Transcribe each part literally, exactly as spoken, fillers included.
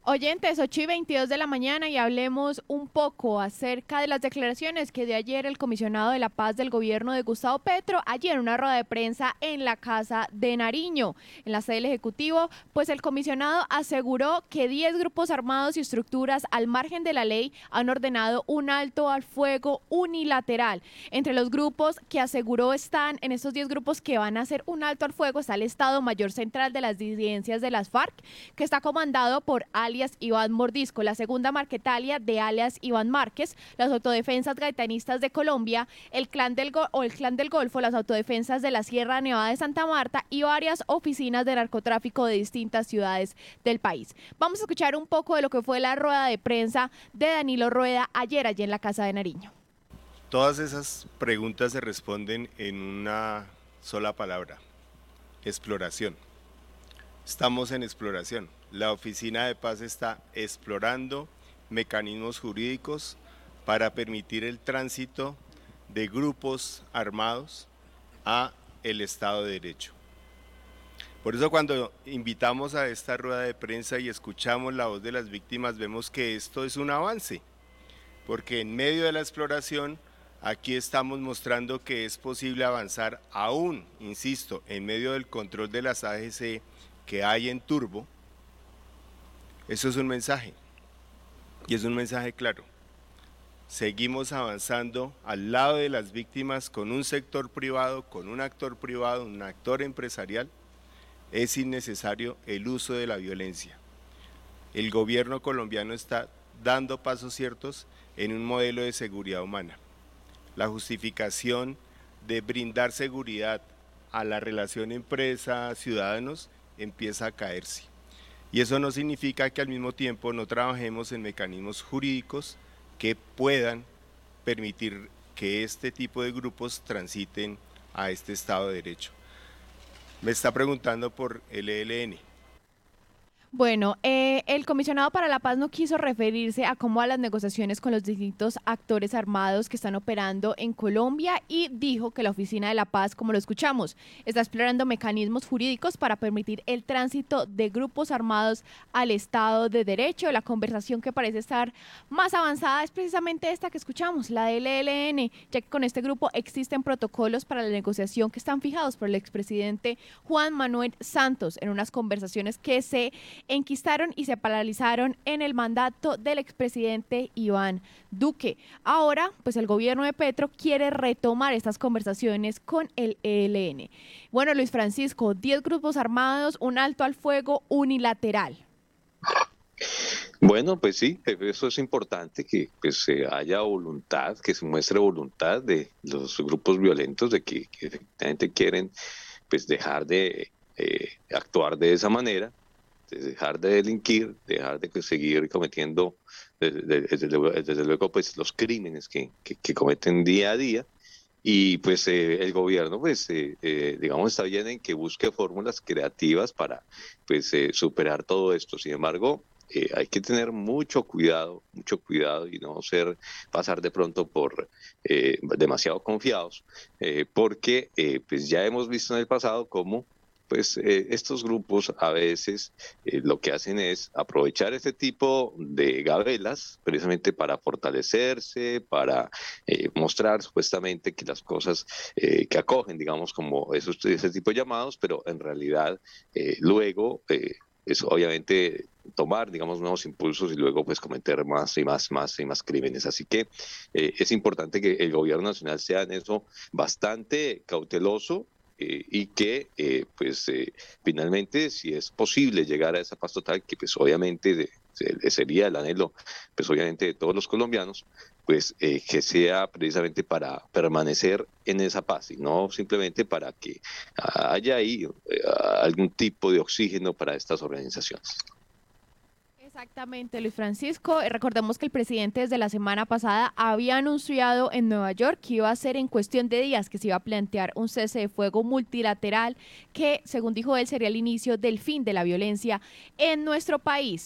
Oyentes, ocho y veintidós de la mañana y hablemos un poco acerca de las declaraciones que dio ayer el comisionado de la paz del gobierno de Gustavo Petro, ayer en una rueda de prensa en la Casa de Nariño, en la sede del Ejecutivo, pues el comisionado aseguró que diez grupos armados y estructuras al margen de la ley han ordenado un alto al fuego unilateral. Entre los grupos que aseguró están, en estos diez grupos que van a hacer un alto al fuego, está el Estado Mayor Central de las Disidencias de las FARC, que está comandado por alias Iván Mordisco, la segunda Marquetalia de alias Iván Márquez, las autodefensas gaitanistas de Colombia, el clan del Go- o el clan del Golfo, las autodefensas de la Sierra Nevada de Santa Marta y varias oficinas de narcotráfico de distintas ciudades del país. Vamos a escuchar un poco de lo que fue la rueda de prensa de Danilo Rueda ayer allí en la Casa de Nariño. Todas esas preguntas se responden en una sola palabra: exploración. Estamos en exploración. La Oficina de Paz está explorando mecanismos jurídicos para permitir el tránsito de grupos armados a el Estado de Derecho. Por eso cuando invitamos a esta rueda de prensa y escuchamos la voz de las víctimas, vemos que esto es un avance, porque en medio de la exploración aquí estamos mostrando que es posible avanzar aún, insisto, en medio del control de las A G C que hay en Turbo. Eso es un mensaje, y es un mensaje claro. Seguimos avanzando al lado de las víctimas con un sector privado, con un actor privado, un actor empresarial. Es innecesario el uso de la violencia. El gobierno colombiano está dando pasos ciertos en un modelo de seguridad humana. La justificación de brindar seguridad a la relación empresa-ciudadanos empieza a caerse. Y eso no significa que al mismo tiempo no trabajemos en mecanismos jurídicos que puedan permitir que este tipo de grupos transiten a este Estado de Derecho. Me está preguntando por el E L N. Bueno, eh, el comisionado para la paz no quiso referirse a cómo a las negociaciones con los distintos actores armados que están operando en Colombia y dijo que la Oficina de la Paz, como lo escuchamos, está explorando mecanismos jurídicos para permitir el tránsito de grupos armados al Estado de Derecho. La conversación que parece estar más avanzada es precisamente esta que escuchamos, la del E L N, ya que con este grupo existen protocolos para la negociación que están fijados por el expresidente Juan Manuel Santos en unas conversaciones que se enquistaron y se paralizaron en el mandato del expresidente Iván Duque. Ahora, pues el gobierno de Petro quiere retomar estas conversaciones con el E L N. Bueno, Luis Francisco, diez grupos armados, un alto al fuego unilateral. Bueno, pues sí, eso es importante, que pues, se haya voluntad, que se muestre voluntad de los grupos violentos de que, que efectivamente quieren pues dejar de eh, actuar de esa manera, de dejar de delinquir, dejar de seguir cometiendo desde, desde, luego, desde luego pues los crímenes que, que, que cometen día a día. Y pues eh, el gobierno pues eh, eh, digamos está bien en que busque fórmulas creativas para pues eh, superar todo esto. Sin embargo, eh, hay que tener mucho cuidado, mucho cuidado y no ser, pasar de pronto por eh, demasiado confiados, eh, porque eh, pues ya hemos visto en el pasado cómo pues eh, estos grupos a veces eh, lo que hacen es aprovechar este tipo de gabelas precisamente para fortalecerse, para eh, mostrar supuestamente que las cosas eh, que acogen, digamos, como esos, ese tipo de llamados, pero en realidad eh, luego eh, es obviamente tomar, digamos, nuevos impulsos y luego pues cometer más y más, más y más crímenes. Así que eh, es importante que el gobierno nacional sea en eso bastante cauteloso, Eh, y que eh, pues eh, finalmente, si es posible llegar a esa paz total, que pues obviamente de, de, sería el anhelo pues obviamente de todos los colombianos, pues eh, que sea precisamente para permanecer en esa paz y no simplemente para que haya ahí eh, algún tipo de oxígeno para estas organizaciones. Exactamente, Luis Francisco. Recordemos que el presidente desde la semana pasada había anunciado en Nueva York que iba a ser en cuestión de días que se iba a plantear un cese de fuego multilateral que, según dijo él, sería el inicio del fin de la violencia en nuestro país.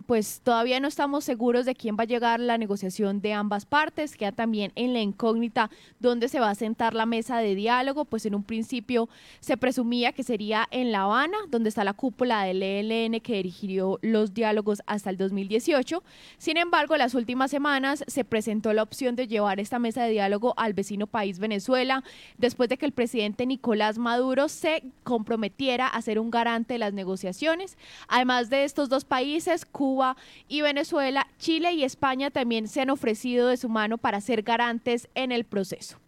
pues todavía no estamos seguros de quién va a llegar la negociación de ambas partes, queda también en la incógnita dónde se va a sentar la mesa de diálogo, pues en un principio se presumía que sería en La Habana, donde está la cúpula del E L N que dirigió los diálogos hasta el dos mil dieciocho. Sin embargo, las últimas semanas se presentó la opción de llevar esta mesa de diálogo al vecino país Venezuela, después de que el presidente Nicolás Maduro se comprometiera a ser un garante de las negociaciones. Además de estos dos países, Cuba y Venezuela, Chile y España también se han ofrecido de su mano para ser garantes en el proceso.